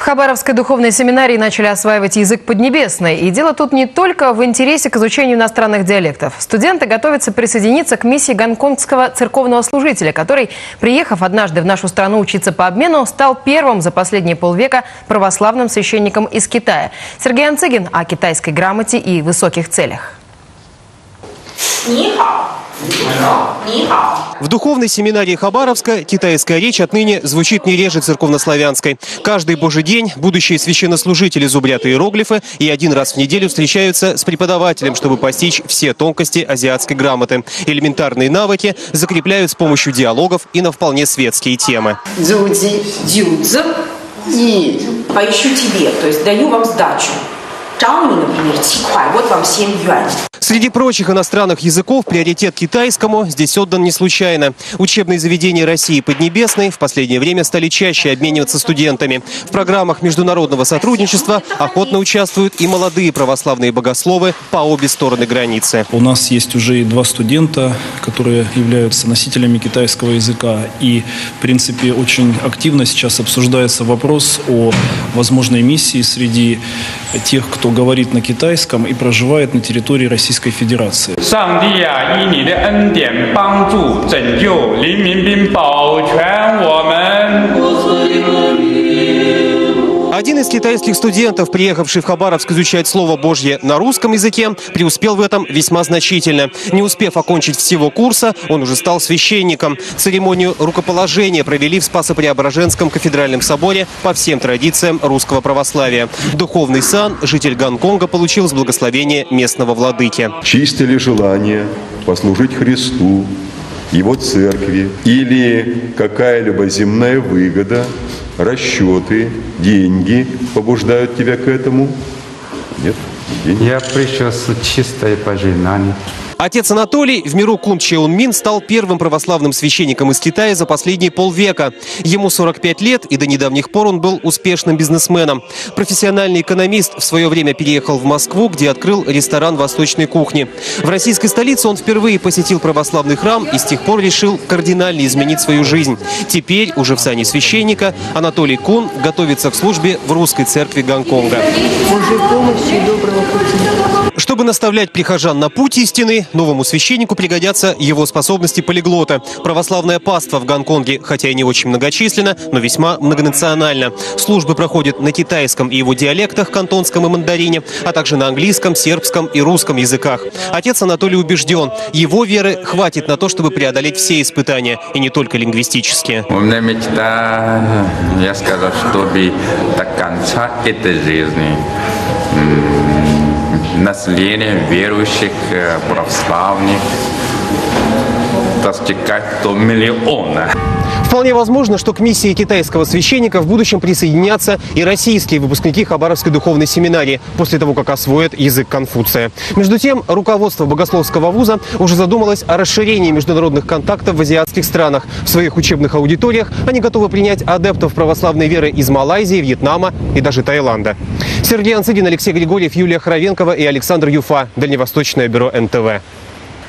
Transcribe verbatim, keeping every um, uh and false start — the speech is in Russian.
Хабаровской духовной семинарии начали осваивать язык поднебесный. И дело тут не только в интересе к изучению иностранных диалектов. Студенты готовятся присоединиться к миссии гонконгского церковного служителя, который, приехав однажды в нашу страну учиться по обмену, стал первым за последние полвека православным священником из Китая. Сергей Анцыгин о китайской грамоте и высоких целях. В духовной семинарии Хабаровска китайская речь отныне звучит не реже церковнославянской. Каждый божий день будущие священнослужители зубрят иероглифы и один раз в неделю встречаются с преподавателем, чтобы постичь все тонкости азиатской грамоты. Элементарные навыки закрепляют с помощью диалогов и на вполне светские темы. Поищу тебе, то есть даю вам сдачу. Например, вот вам семь юаней. Среди прочих иностранных языков приоритет китайскому здесь отдан не случайно. Учебные заведения России Поднебесной в последнее время стали чаще обмениваться студентами. В программах международного сотрудничества охотно участвуют и молодые православные богословы по обе стороны границы. У нас есть уже и два студента, которые являются носителями китайского языка. И, в принципе, очень активно сейчас обсуждается вопрос о возможной миссии среди тех, кто говорит на китайском и проживает на территории Российской Федерации. Один из китайских студентов, приехавший в Хабаровск изучать Слово Божье на русском языке, преуспел в этом весьма значительно. Не успев окончить всего курса, он уже стал священником. Церемонию рукоположения провели в Спасо-Преображенском кафедральном соборе по всем традициям русского православия. Духовный сан житель Гонконга получил с благословения местного владыки. Чисто ли желание послужить Христу, Его церкви, или какая-либо земная выгода, расчеты, деньги побуждают тебя к этому? Нет. Деньги. Я пришел с чистой пожинанием. Отец Анатолий в миру Кун Чеун Мин стал первым православным священником из Китая за последние полвека. Ему сорок пять лет, и до недавних пор он был успешным бизнесменом. Профессиональный экономист в свое время переехал в Москву, где открыл ресторан восточной кухни. В российской столице он впервые посетил православный храм и с тех пор решил кардинально изменить свою жизнь. Теперь, уже в сане священника, Анатолий Кун готовится к службе в русской церкви Гонконга. Чтобы наставлять прихожан на путь истины, новому священнику пригодятся его способности полиглота. Православное паство в Гонконге, хотя и не очень многочисленно, но весьма многонационально. Службы проходят на китайском и его диалектах, кантонском и мандарине, а также на английском, сербском и русском языках. Отец Анатолий убежден, его веры хватит на то, чтобы преодолеть все испытания, и не только лингвистические. У меня мечта, я сказал, чтобы до конца этой жизни население верующих, православных достигать до миллиона. Вполне возможно, что к миссии китайского священника в будущем присоединятся и российские выпускники Хабаровской духовной семинарии после того, как освоят язык Конфуция. Между тем, руководство богословского вуза уже задумалось о расширении международных контактов в азиатских странах. В своих учебных аудиториях они готовы принять адептов православной веры из Малайзии, Вьетнама и даже Таиланда. Сергей Анцыгин, Алексей Григорьев, Юлия Хоровенкова и Александр Юфа. Дальневосточное бюро эн тэ вэ.